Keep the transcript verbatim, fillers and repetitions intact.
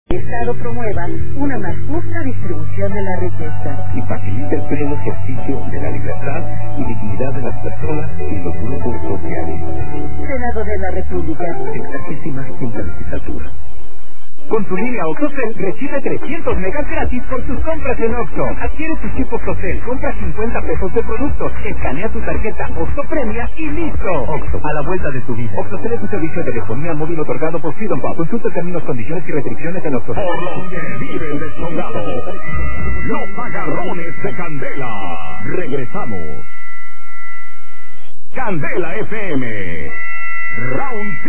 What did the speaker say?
Estado promueva una más justa distribución de la riqueza y facilite el pleno ejercicio de la libertad y dignidad de las personas y los grupos sociales. Senado de la República. Sexagésima quinta legislatura. Con tu línea OXXOCEL recibe trescientos megas gratis por tus compras en Oxxo. Adquiere tu chip OXXOCEL, compra cincuenta pesos de productos, escanea tu tarjeta Oxxo Premia y listo. Oxxo, a la vuelta de tu vida. OXXOCEL es un servicio de telefonía móvil otorgado por Freedom Pub. Consulta términos, condiciones y restricciones en OXXO. Por los que viven descongados, los agarrones de Candela. Regresamos. Candela F M. Round